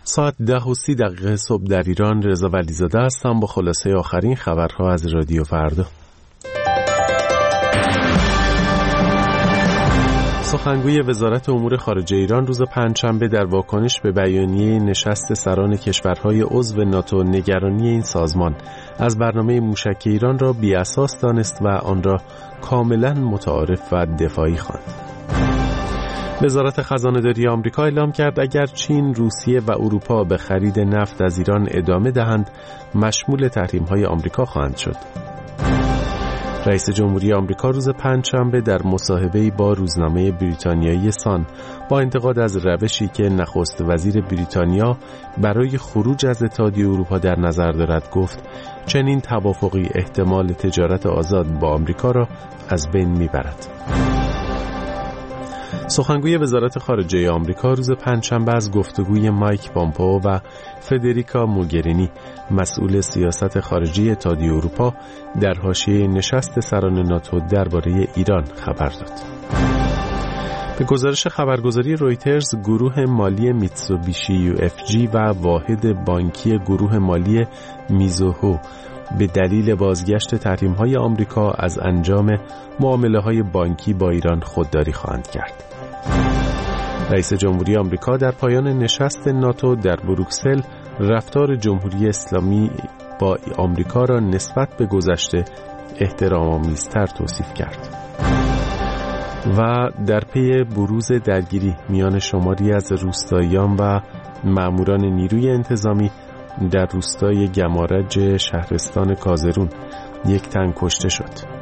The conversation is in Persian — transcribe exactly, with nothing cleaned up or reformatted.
ساعت ده و سی دقیقه صبح در ایران. رضا ولیزاده هستم با خلاصه آخرین خبرها از رادیو فردا. سخنگوی وزارت امور خارجه ایران روز پنجشنبه در واکنش به بیانیه نشست سران کشورهای عضو ناتو نگرانی این سازمان از برنامه موشک ایران را بی‌اساس دانست و آن را کاملا متعارف و دفاعی خواند. وزارت خزانه‌داری آمریکا اعلام کرد اگر چین، روسیه و اروپا به خرید نفت از ایران ادامه دهند، مشمول تحریم‌های آمریکا خواهند شد. رئیس جمهوری آمریکا روز پنجشنبه در مصاحبه‌ای با روزنامه بریتانیایی سان با انتقاد از روشی که نخست وزیر بریتانیا برای خروج از اتحادیه اروپا در نظر دارد گفت چنین توافقی احتمال تجارت آزاد با آمریکا را از بین میبرد. سخنگوی وزارت خارجه آمریکا روز پنجشنبه از گفتگوی مایک پامپئو و فدریکا موگرینی مسئول سیاست خارجی اتحادیه اروپا در حاشیه نشست سران ناتو درباره ایران خبر داد. به گزارش خبرگزاری رویترز، گروه مالی میتسوبیشی یو اف جی و واحد بانکی گروه مالی میزوهو به دلیل بازگشت تحریم‌های آمریکا از انجام معامله‌های بانکی با ایران خودداری خواهند کرد. رئیس جمهوری آمریکا در پایان نشست ناتو در بروکسل رفتار جمهوری اسلامی با آمریکا را نسبت به گذشته احترام‌آمیزتر توصیف کرد. و در پی بروز درگیری میان شماری از روستاییان و ماموران نیروی انتظامی در روستای گمارج شهرستان کازرون یک تن کشته شد.